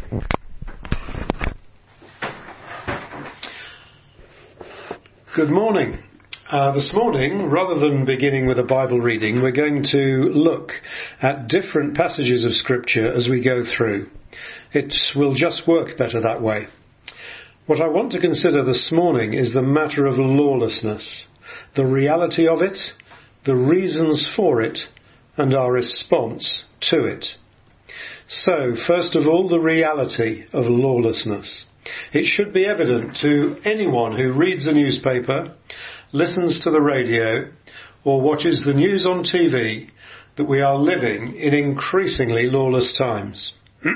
Good morning. This morning, rather than beginning with a Bible reading, we're going to look at different passages of Scripture as we go through. It will just work better that way. What I want to consider this morning is the matter of lawlessness, the reality of it, the reasons for it, and our response to it. So, first of all, the reality of lawlessness. It should be evident to anyone who reads a newspaper, listens to the radio, or watches the news on TV that we are living in increasingly lawless times.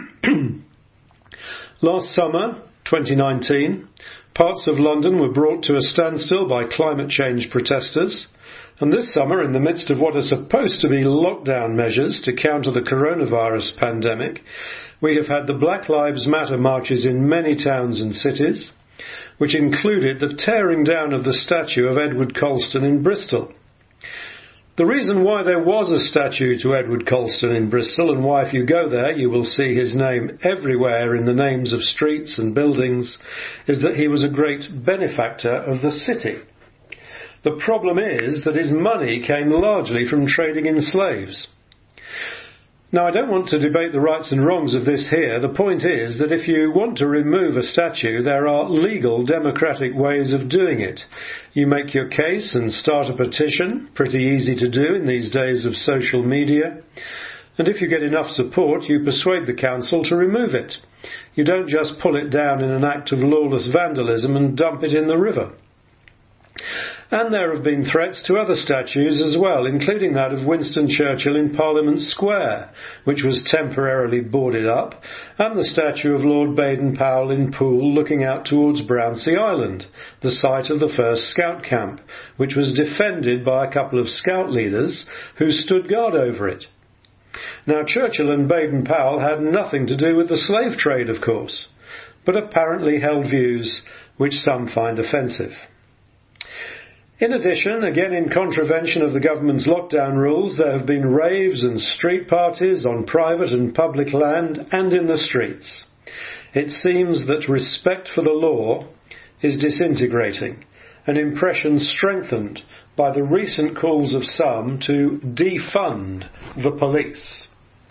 Last summer, 2019, parts of London were brought to a standstill by climate change protesters. And this summer, in the midst of what are supposed to be lockdown measures to counter the coronavirus pandemic, we have had the Black Lives Matter marches in many towns and cities, which included the tearing down of the statue of Edward Colston in Bristol. The reason why there was a statue to Edward Colston in Bristol, and why if you go there you will see his name everywhere in the names of streets and buildings, is that he was a great benefactor of the city. The problem is that his money came largely from trading in slaves. Now, I don't want to debate the rights and wrongs of this here. The point is that if you want to remove a statue, there are legal, democratic ways of doing it. You make your case and start a petition, pretty easy to do in these days of social media. And if you get enough support, you persuade the council to remove it. You don't just pull it down in an act of lawless vandalism and dump it in the river. And there have been threats to other statues as well, including that of Winston Churchill in Parliament Square, which was temporarily boarded up, and the statue of Lord Baden-Powell in Poole looking out towards Brownsea Island, the site of the first Scout camp, which was defended by a couple of Scout leaders who stood guard over it. Now, Churchill and Baden-Powell had nothing to do with the slave trade, of course, but apparently held views which some find offensive. In addition, again in contravention of the government's lockdown rules, there have been raves and street parties on private and public land and in the streets. It seems that respect for the law is disintegrating, an impression strengthened by the recent calls of some to defund the police.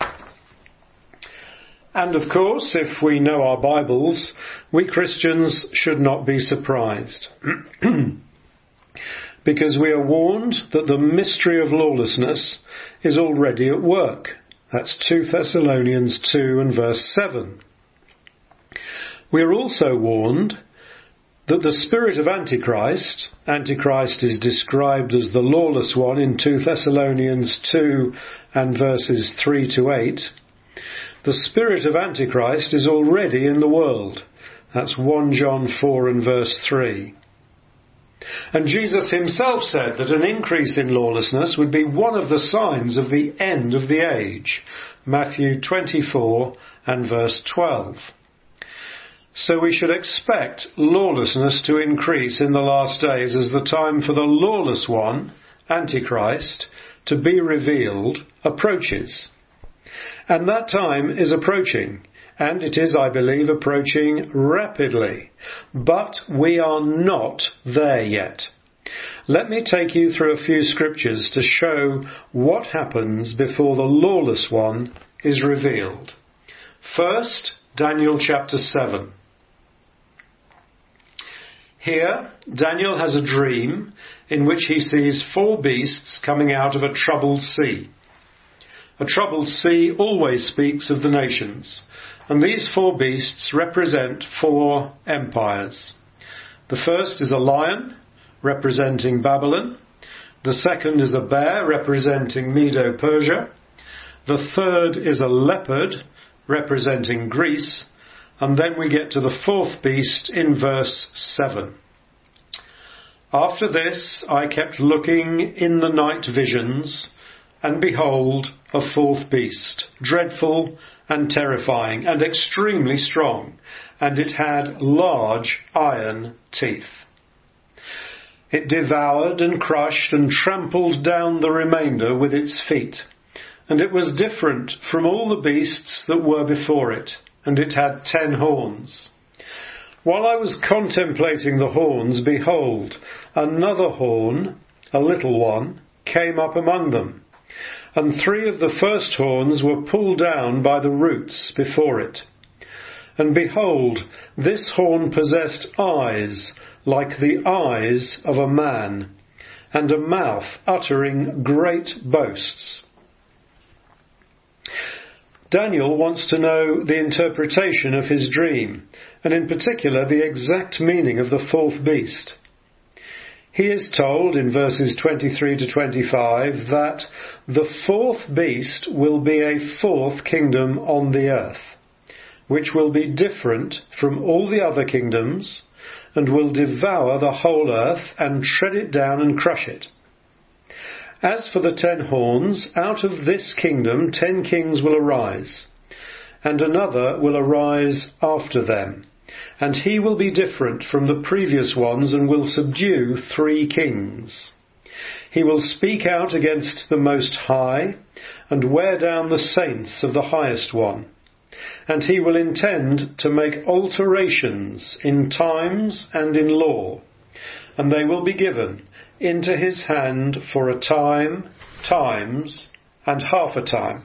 And of course, if we know our Bibles, we Christians should not be surprised. Because we are warned that the mystery of lawlessness is already at work. That's 2 Thessalonians 2 and verse 7. We are also warned that the spirit of Antichrist is described as the lawless one in 2 Thessalonians 2 and verses 3 to 8. The spirit of Antichrist is already in the world. That's 1 John 4 and verse 3. And Jesus himself said that an increase in lawlessness would be one of the signs of the end of the age. Matthew 24 and verse 12. So we should expect lawlessness to increase in the last days as the time for the lawless one, Antichrist, to be revealed approaches. And that time is approaching. And it is, I believe, approaching rapidly. But we are not there yet. Let me take you through a few scriptures to show what happens before the lawless one is revealed. First, Daniel chapter 7. Here, Daniel has a dream in which he sees 4 beasts coming out of a troubled sea. A troubled sea always speaks of the nations. And these 4 beasts represent 4 empires. The first is a lion, representing Babylon. The second is a bear, representing Medo-Persia. The third is a leopard, representing Greece. And then we get to the 4th beast in verse 7. After this, I kept looking in the night visions, and behold, a 4th beast, dreadful and terrifying and extremely strong, and it had large iron teeth. It devoured and crushed and trampled down the remainder with its feet, and it was different from all the beasts that were before it. and it had 10 horns. While I was contemplating the horns, behold, another horn, a little one, came up among them, and 3 of the first horns were pulled down by the roots before it. And behold, this horn possessed eyes like the eyes of a man, and a mouth uttering great boasts. Daniel wants to know the interpretation of his dream, and in particular the exact meaning of the 4th beast. He is told in verses 23 to 25 that the 4th beast will be a 4th kingdom on the earth, which will be different from all the other kingdoms, and will devour the whole earth and tread it down and crush it. As for the 10 horns, out of this kingdom 10 kings will arise, and another will arise after them, and he will be different from the previous ones and will subdue 3 kings. He will speak out against the Most High and wear down the saints of the Highest One, and he will intend to make alterations in times and in law, and they will be given into his hand for a time, times, and half a time.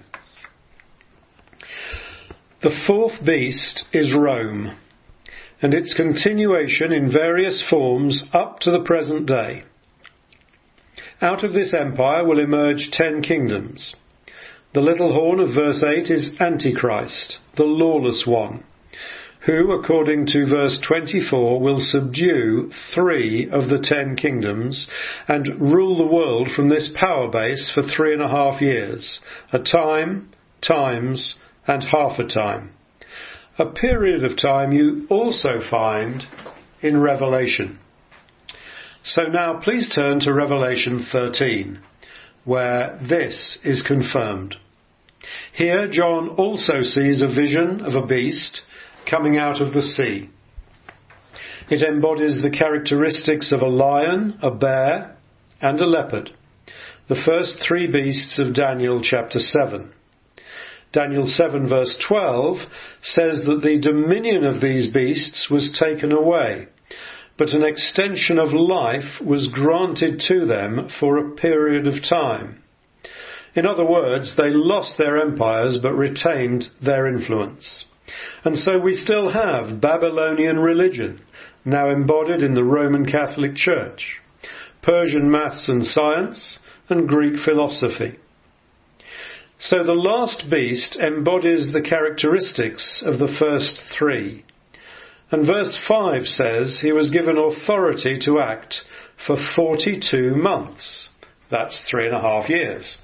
The 4th beast is Rome, and its continuation in various forms up to the present day. Out of this empire will emerge 10 kingdoms. The little horn of verse 8 is Antichrist, the lawless one, who, according to verse 24, will subdue 3 of the 10 kingdoms and rule the world from this power base for 3.5 years, a time, times, and half a time. A period of time you also find in Revelation. So now please turn to Revelation 13, where this is confirmed. Here John also sees a vision of a beast coming out of the sea. It embodies the characteristics of a lion, a bear, and a leopard, the first 3 beasts of Daniel chapter 7. Daniel 7 verse 12 says that the dominion of these beasts was taken away, but an extension of life was granted to them for a period of time. In other words, they lost their empires but retained their influence. And so we still have Babylonian religion, now embodied in the Roman Catholic Church, Persian maths and science, and Greek philosophy. So the last beast embodies the characteristics of the first 3. And verse 5 says he was given authority to act for 42 months. That's 3.5 years.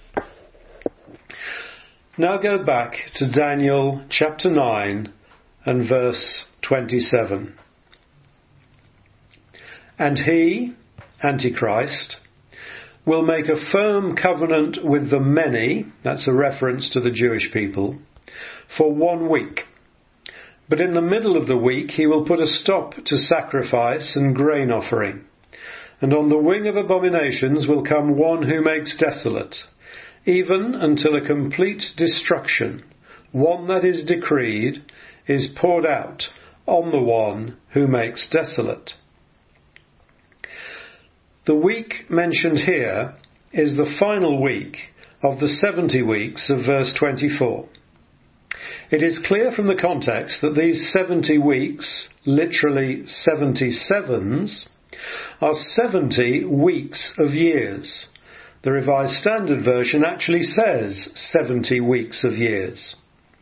Now go back to Daniel chapter 9 and verse 27. And he, Antichrist, will make a firm covenant with the many, that's a reference to the Jewish people, for 1 week. But in the middle of the week he will put a stop to sacrifice and grain offering. And on the wing of abominations will come one who makes desolate, even until a complete destruction, one that is decreed, is poured out on the one who makes desolate. The week mentioned here is the final week of the 70 weeks of verse 24. It is clear from the context that these 70 weeks, literally 77s, are 70 weeks of years. The Revised Standard Version actually says 70 weeks of years.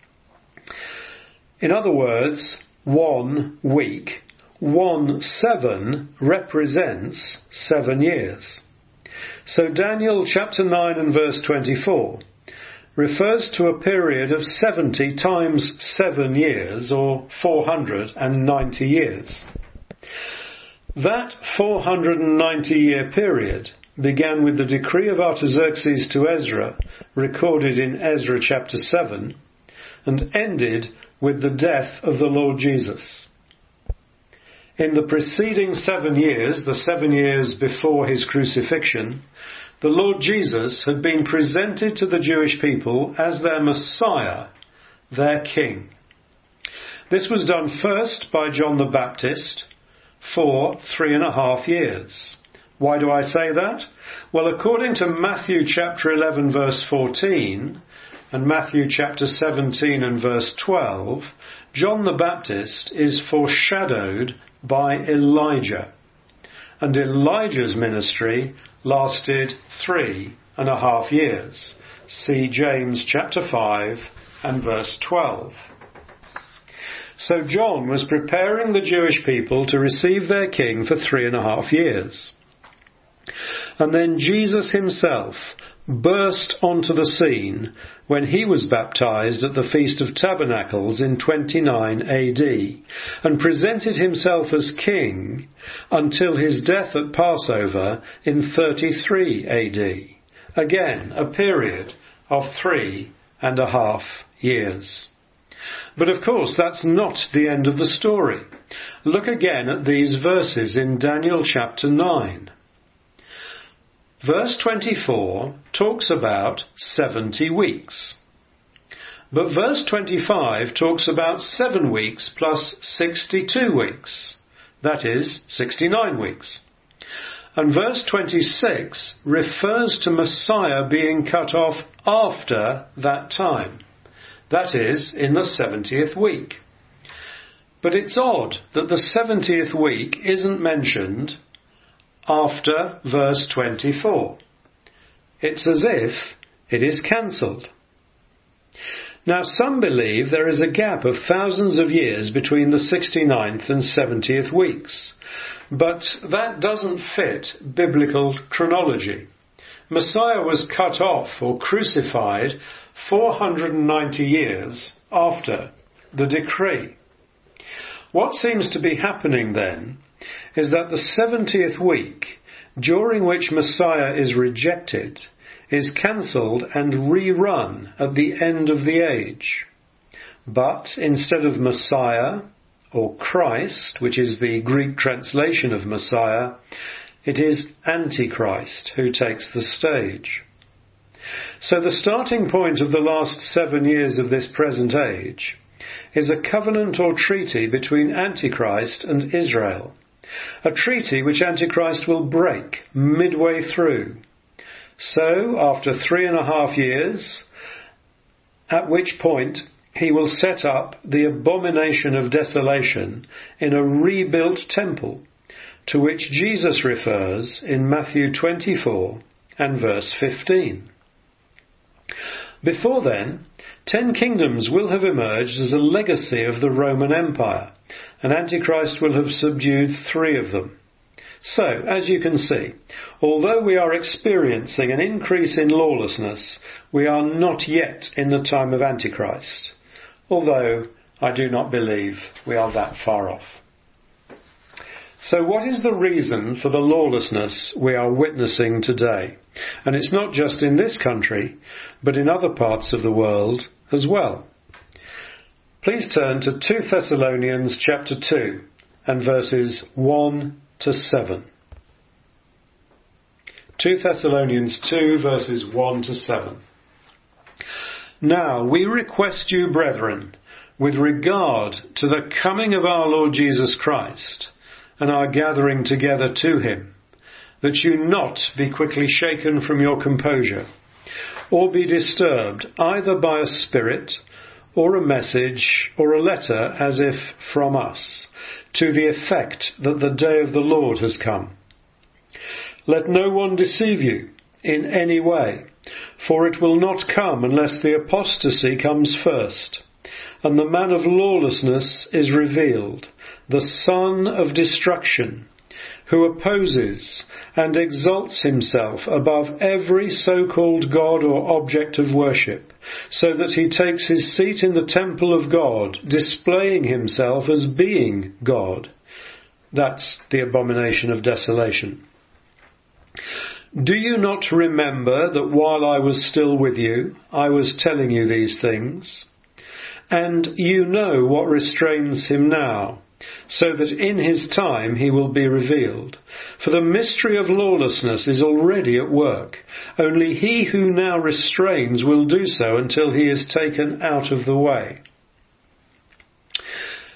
In other words, 1 week, 1 7 represents 7 years. So Daniel chapter 9 and verse 24 refers to a period of 70 times 7 years, or 490 years. That 490-year period began with the decree of Artaxerxes to Ezra, recorded in Ezra chapter 7, and ended with the death of the Lord Jesus. In the preceding 7 years, the 7 years before his crucifixion, the Lord Jesus had been presented to the Jewish people as their Messiah, their King. This was done first by John the Baptist for 3.5 years. Why do I say that? Well, according to Matthew chapter 11 verse 14 and Matthew chapter 17 and verse 12, John the Baptist is foreshadowed by Elijah. And Elijah's ministry lasted 3.5 years. See James chapter 5 and verse 12. So John was preparing the Jewish people to receive their king for 3.5 years. And then Jesus himself burst onto the scene when he was baptized at the Feast of Tabernacles in 29 AD and presented himself as king until his death at Passover in 33 AD. Again, a period of 3.5 years. But of course, that's not the end of the story. Look again at these verses in Daniel chapter 9. Verse 24 talks about 70 weeks. But verse 25 talks about 7 weeks plus 62 weeks. That is, 69 weeks. And verse 26 refers to Messiah being cut off after that time. That is, in the 70th week. But it's odd that the 70th week isn't mentioned after verse 24. It's as if it is cancelled. Now, some believe there is a gap of thousands of years between the 69th and 70th weeks, but that doesn't fit biblical chronology. Messiah was cut off or crucified 490 years after the decree. What seems to be happening then is that the 70th week, during which Messiah is rejected, is cancelled and rerun at the end of the age. But instead of Messiah, or Christ, which is the Greek translation of Messiah, it is Antichrist who takes the stage. So the starting point of the last 7 years of this present age is a covenant or treaty between Antichrist and Israel. A treaty which Antichrist will break midway through. So, after 3.5 years, at which point he will set up the abomination of desolation in a rebuilt temple, to which Jesus refers in Matthew 24 and verse 15. Before then, 10 kingdoms will have emerged as a legacy of the Roman Empire, and Antichrist will have subdued 3 of them. So, as you can see, although we are experiencing an increase in lawlessness, we are not yet in the time of Antichrist, although I do not believe we are that far off. So what is the reason for the lawlessness we are witnessing today? And it's not just in this country, but in other parts of the world as well. Please turn to 2 Thessalonians chapter 2 and verses 1 to 7. 2 Thessalonians 2 verses 1 to 7. Now we request you, brethren, with regard to the coming of our Lord Jesus Christ and our gathering together to him, that you not be quickly shaken from your composure, or be disturbed either by a spirit, or a message, or a letter as if from us, to the effect that the day of the Lord has come. Let no one deceive you in any way, for it will not come unless the apostasy comes first, and the man of lawlessness is revealed, the son of destruction, who opposes and exalts himself above every so-called God or object of worship, so that he takes his seat in the temple of God, displaying himself as being God. That's the abomination of desolation. Do you not remember that while I was still with you, I was telling you these things? And you know what restrains him now, so that in his time he will be revealed. For the mystery of lawlessness is already at work. Only he who now restrains will do so until he is taken out of the way.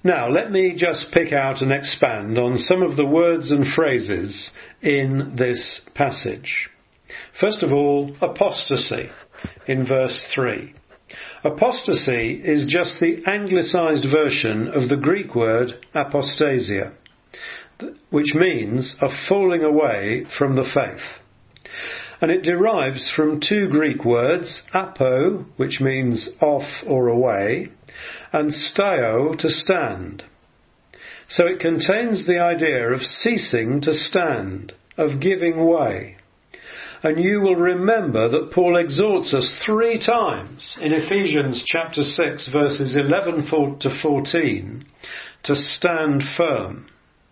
Now, let me just pick out and expand on some of the words and phrases in this passage. First of all, apostasy in verse 3. Apostasy is just the anglicised version of the Greek word apostasia, which means a falling away from the faith. And it derives from two Greek words, apo, which means off or away, and stao, to stand. So it contains the idea of ceasing to stand, of giving way. And you will remember that Paul exhorts us 3 times in Ephesians chapter 6, verses 11 to 14, to stand firm.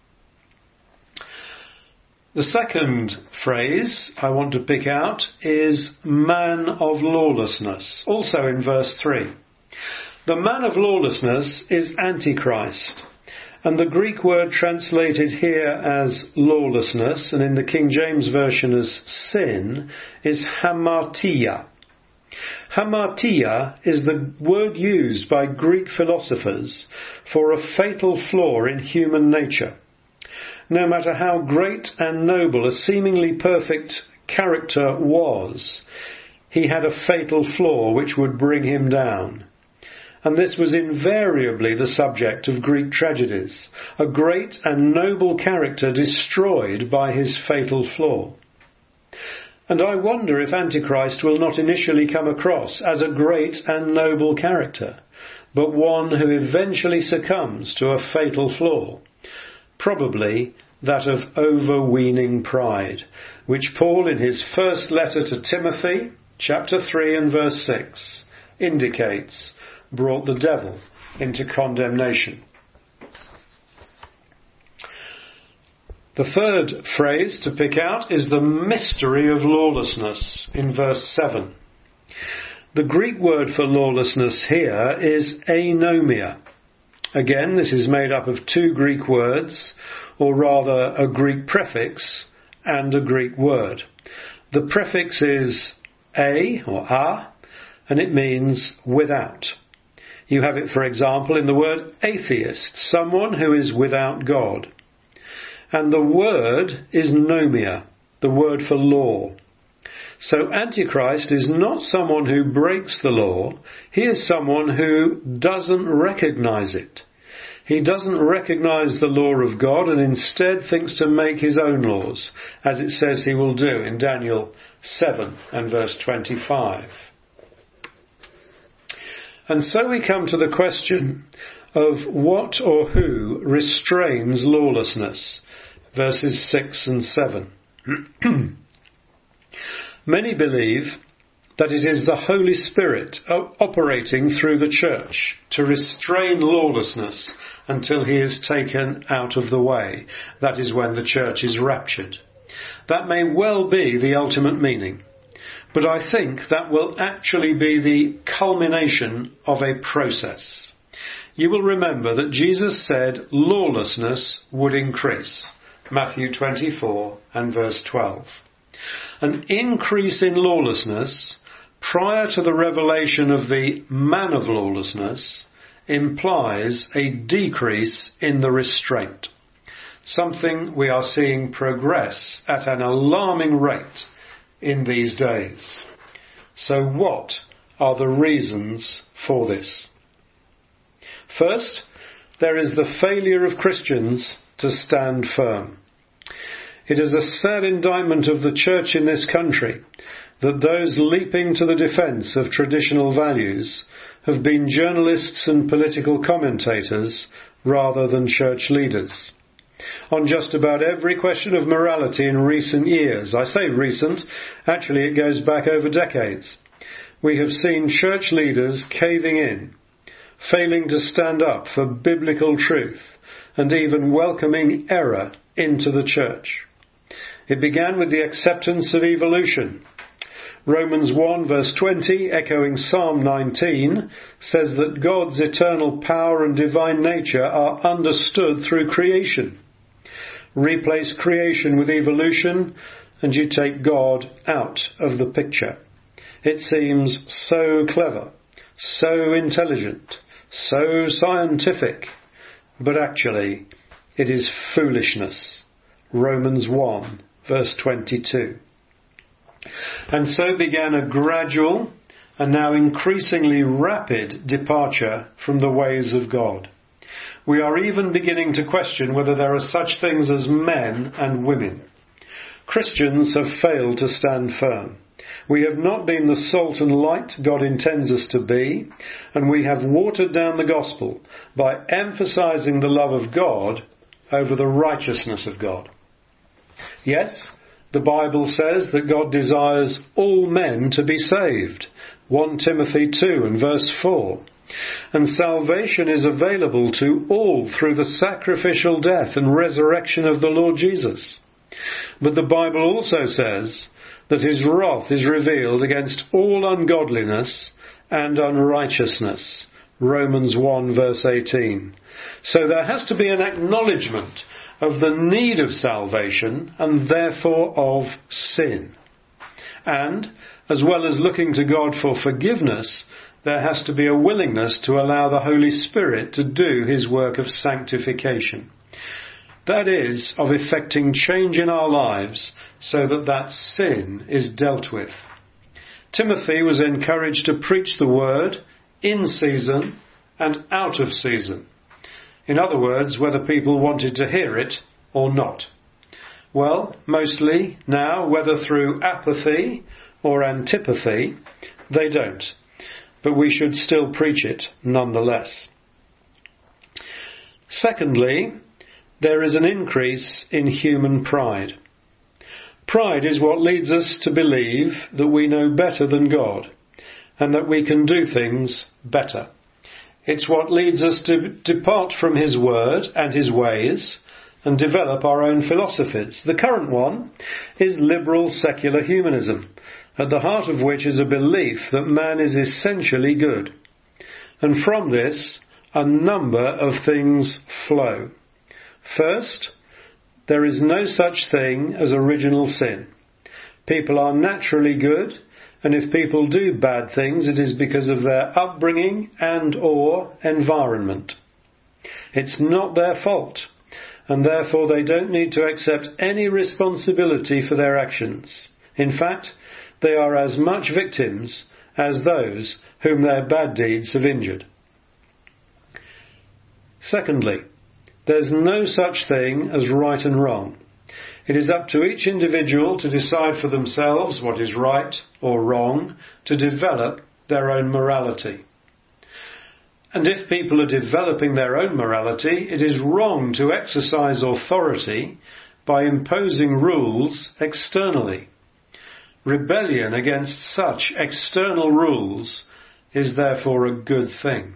The second phrase I want to pick out is man of lawlessness, also in verse 3. The man of lawlessness is Antichrist, and the Greek word translated here as lawlessness, and in the King James Version as sin, is hamartia. Hamartia is the word used by Greek philosophers for a fatal flaw in human nature. No matter how great and noble a seemingly perfect character was, he had a fatal flaw which would bring him down. And this was invariably the subject of Greek tragedies, a great and noble character destroyed by his fatal flaw. And I wonder if Antichrist will not initially come across as a great and noble character, but one who eventually succumbs to a fatal flaw, probably that of overweening pride, which Paul in his first letter to Timothy, chapter 3 and verse 6, indicates brought the devil into condemnation. The third phrase to pick out is the mystery of lawlessness in verse 7. The Greek word for lawlessness here is anomia. Again, this is made up of 2 Greek words, or rather a Greek prefix and a Greek word. The prefix is a, or a, and it means without. You have it, for example, in the word atheist, someone who is without God. And the word is nomia, the word for law. So Antichrist is not someone who breaks the law, he is someone who doesn't recognize it. He doesn't recognize the law of God and instead thinks to make his own laws, as it says he will do in Daniel 7 and verse 25. And so we come to the question of what or who restrains lawlessness, verses 6 and 7. Many believe that it is the Holy Spirit operating through the church to restrain lawlessness until he is taken out of the way. That is when the church is raptured. That may well be the ultimate meaning. But I think that will actually be the culmination of a process. You will remember that Jesus said lawlessness would increase. Matthew 24 and verse 12. An increase in lawlessness prior to the revelation of the man of lawlessness implies a decrease in the restraint. Something we are seeing progress at an alarming rate in these days. So what are the reasons for this? First, there is the failure of Christians to stand firm. It is a sad indictment of the church in this country that those leaping to the defence of traditional values have been journalists and political commentators rather than church leaders. On just about every question of morality in recent years, I say recent, actually it goes back over decades, we have seen church leaders caving in, failing to stand up for biblical truth, and even welcoming error into the church. It began with the acceptance of evolution. Romans 1 verse 20, echoing Psalm 19, says that God's eternal power and divine nature are understood through creation. Replace creation with evolution and you take God out of the picture. It seems so clever, so intelligent, so scientific, but actually it is foolishness. Romans 1, verse 22. And so began a gradual and now increasingly rapid departure from the ways of God. We are even beginning to question whether there are such things as men and women. Christians have failed to stand firm. We have not been the salt and light God intends us to be, and we have watered down the gospel by emphasizing the love of God over the righteousness of God. Yes, the Bible says that God desires all men to be saved. 1 Timothy 2 and verse 4. And salvation is available to all through the sacrificial death and resurrection of the Lord Jesus. But the Bible also says that his wrath is revealed against all ungodliness and unrighteousness. Romans 1 verse 18. So there has to be an acknowledgement of the need of salvation and therefore of sin. And, as well as looking to God for forgiveness, there has to be a willingness to allow the Holy Spirit to do his work of sanctification. That is, of effecting change in our lives so that sin is dealt with. Timothy was encouraged to preach the word in season and out of season. In other words, whether people wanted to hear it or not. Well, mostly now, whether through apathy or antipathy, they don't. But we should still preach it nonetheless. Secondly, there is an increase in human pride. Pride is what leads us to believe that we know better than God and that we can do things better. It's what leads us to depart from his word and his ways and develop our own philosophies. The current one is liberal secular humanism, at the heart of which is a belief that man is essentially good. And from this, a number of things flow. First, there is no such thing as original sin. People are naturally good, and if people do bad things, it is because of their upbringing and or environment. It's not their fault, and therefore they don't need to accept any responsibility for their actions. In fact, they are as much victims as those whom their bad deeds have injured. Secondly, there's no such thing as right and wrong. It is up to each individual to decide for themselves what is right or wrong, to develop their own morality. And if people are developing their own morality, it is wrong to exercise authority by imposing rules externally. Rebellion against such external rules is therefore a good thing.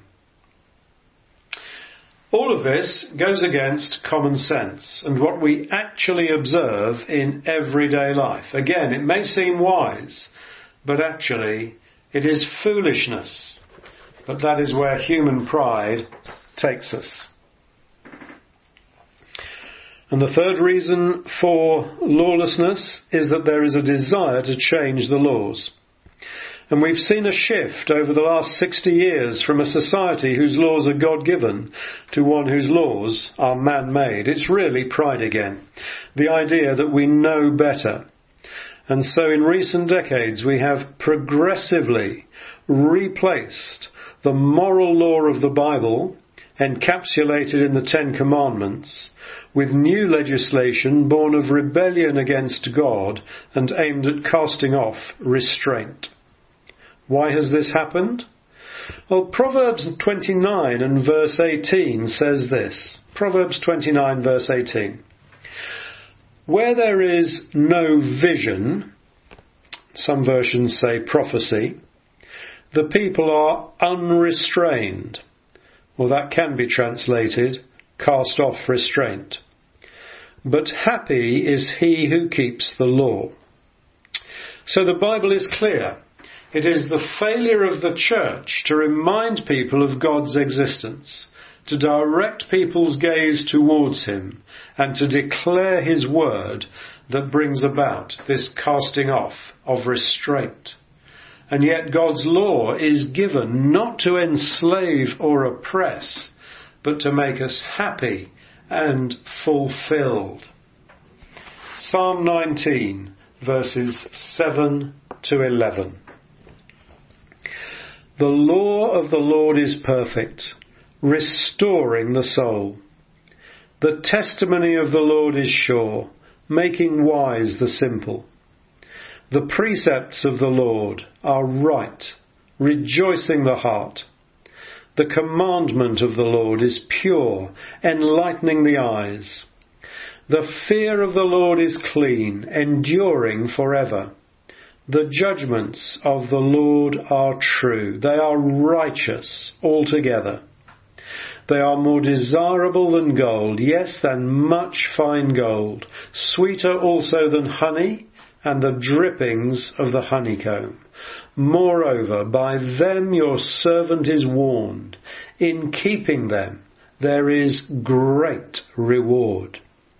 All of this goes against common sense and what we actually observe in everyday life. Again, it may seem wise, but actually it is foolishness. But that is where human pride takes us. And the third reason for lawlessness is that there is a desire to change the laws. And we've seen a shift over the last 60 years from a society whose laws are God-given to one whose laws are man-made. It's really pride again. The idea that we know better. And so in recent decades we have progressively replaced the moral law of the Bible, encapsulated in the Ten Commandments, with new legislation born of rebellion against God and aimed at casting off restraint. Why has this happened? Well, Proverbs 29 and verse 18 says this. Proverbs 29 verse 18. Where there is no vision, some versions say prophecy, the people are unrestrained. Well, that can be translated, cast off restraint. But happy is he who keeps the law. So the Bible is clear. It is the failure of the church to remind people of God's existence, to direct people's gaze towards him, and to declare his word that brings about this casting off of restraint. And yet God's law is given not to enslave or oppress, but to make us happy and fulfilled. Psalm 19, verses 7 to 11. The law of the Lord is perfect, restoring the soul. The testimony of the Lord is sure, making wise the simple. The precepts of the Lord are right, rejoicing the heart. The commandment of the Lord is pure, enlightening the eyes. The fear of the Lord is clean, enduring forever. The judgments of the Lord are true. They are righteous altogether. They are more desirable than gold, yes, than much fine gold, sweeter also than honey and the drippings of the honeycomb. Moreover, by them your servant is warned. In keeping them there is great reward.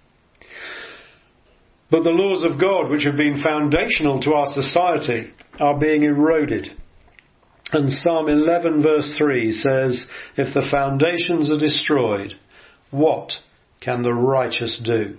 But the laws of God, which have been foundational to our society, are being eroded. And Psalm 11 verse 3 says, if the foundations are destroyed, what can the righteous do?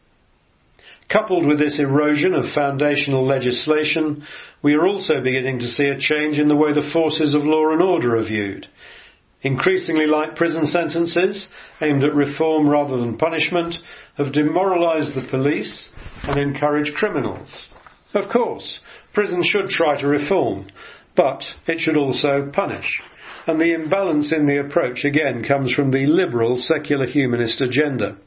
Coupled with this erosion of foundational legislation, we are also beginning to see a change in the way the forces of law and order are viewed. Increasingly like prison sentences, aimed at reform rather than punishment, have demoralised the police and encouraged criminals. Of course, prison should try to reform, but it should also punish. And the imbalance in the approach again comes from the liberal secular humanist agenda.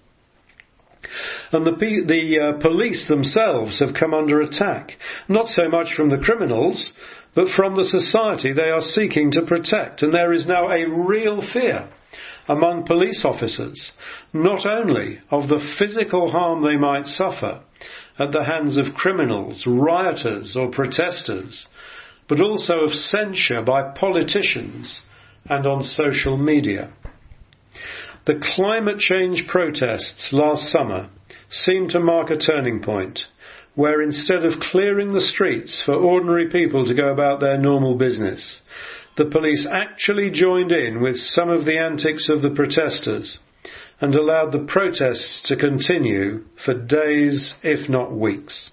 And the police themselves have come under attack, not so much from the criminals, but from the society they are seeking to protect. And there is now a real fear among police officers, not only of the physical harm they might suffer at the hands of criminals, rioters or protesters, but also of censure by politicians and on social media. The climate change protests last summer seemed to mark a turning point, where instead of clearing the streets for ordinary people to go about their normal business, the police actually joined in with some of the antics of the protesters and allowed the protests to continue for days, if not weeks.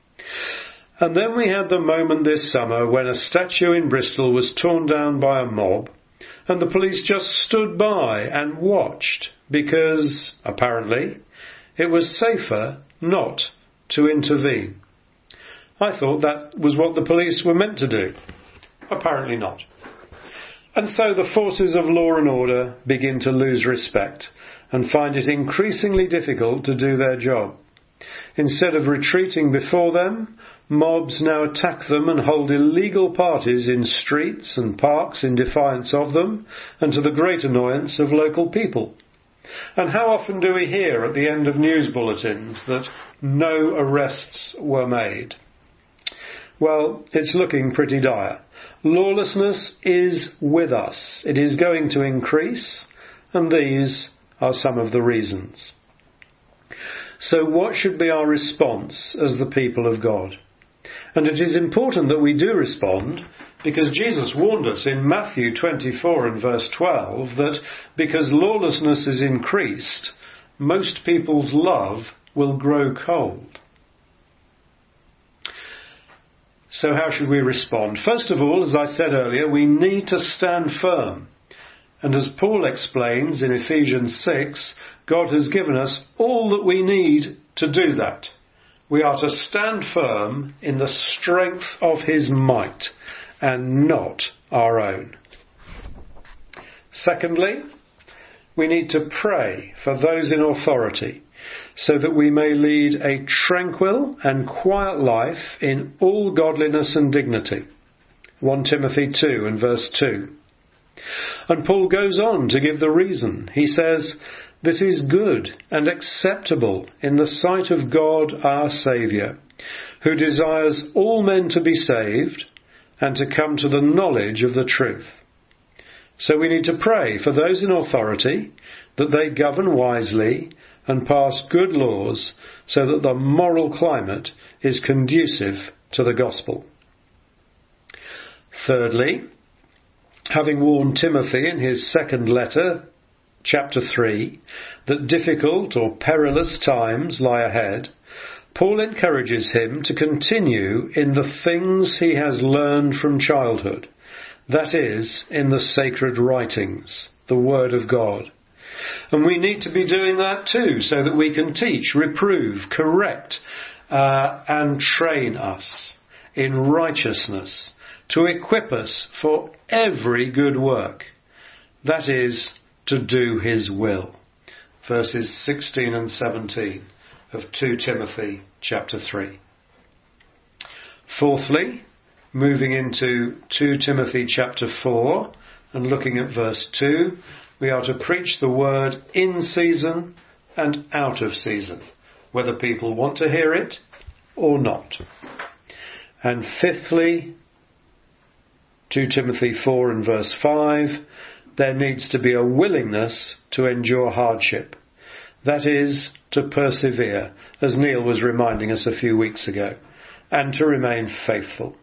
And then we had the moment this summer when a statue in Bristol was torn down by a mob, and the police just stood by and watched because, apparently, it was safer not to intervene. I thought that was what the police were meant to do. Apparently not. And so the forces of law and order begin to lose respect and find it increasingly difficult to do their job. Instead of retreating before them, mobs now attack them and hold illegal parties in streets and parks in defiance of them, and to the great annoyance of local people. And how often do we hear at the end of news bulletins that no arrests were made? Well, it's looking pretty dire. Lawlessness is with us. It is going to increase, and these are some of the reasons. So what should be our response as the people of God? And it is important that we do respond, because Jesus warned us in Matthew 24 and verse 12 that because lawlessness is increased, most people's love will grow cold. So how should we respond? First of all, as I said earlier, we need to stand firm. And as Paul explains in Ephesians 6, God has given us all that we need to do that. We are to stand firm in the strength of his might and not our own. Secondly, we need to pray for those in authority so that we may lead a tranquil and quiet life in all godliness and dignity. 1 Timothy 2 and verse 2. And Paul goes on to give the reason. He says, "This is good and acceptable in the sight of God our Saviour, who desires all men to be saved and to come to the knowledge of the truth." So we need to pray for those in authority that they govern wisely and pass good laws so that the moral climate is conducive to the gospel. Thirdly, having warned Timothy in his second letter chapter 3, that difficult or perilous times lie ahead, Paul encourages him to continue in the things he has learned from childhood, that is, in the sacred writings, the Word of God. And we need to be doing that too, so that we can teach, reprove, correct, and train us in righteousness, to equip us for every good work, that is, to do his will. Verses 16 and 17 of 2 Timothy chapter 3. Fourthly, moving into 2 Timothy chapter 4 and looking at verse 2, we are to preach the word in season and out of season, whether people want to hear it or not. And fifthly, 2 Timothy 4 and verse 5, there needs to be a willingness to endure hardship. That is, to persevere, as Neil was reminding us a few weeks ago, and to remain faithful.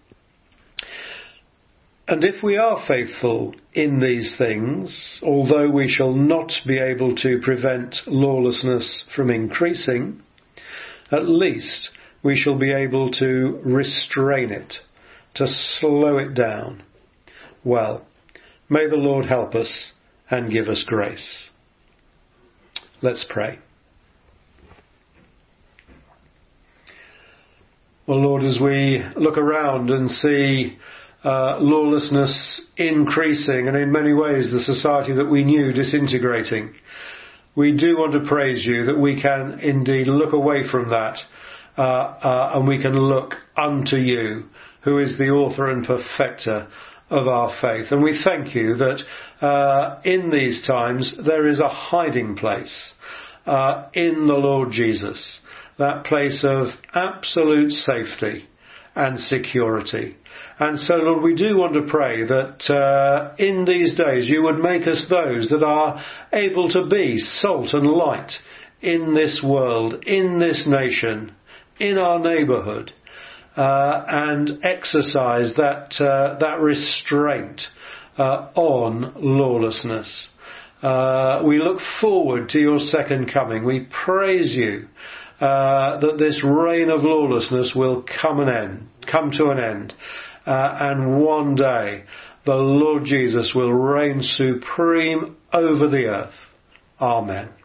And if we are faithful in these things, although we shall not be able to prevent lawlessness from increasing, at least we shall be able to restrain it, to slow it down. Well, may the Lord help us and give us grace. Let's pray. Well, Lord, as we look around and see lawlessness increasing and in many ways the society that we knew disintegrating, we do want to praise you that we can indeed look away from that and we can look unto you, who is the author and perfecter of our faith. And we thank you that in these times there is a hiding place in the Lord Jesus, that place of absolute safety and security. And so, Lord, we do want to pray that in these days you would make us those that are able to be salt and light in this world, in this nation, in our neighbourhood, and exercise that restraint on lawlessness. We look forward to your second coming. We praise you that this reign of lawlessness will come to an end, and one day the Lord Jesus will reign supreme over the earth. Amen.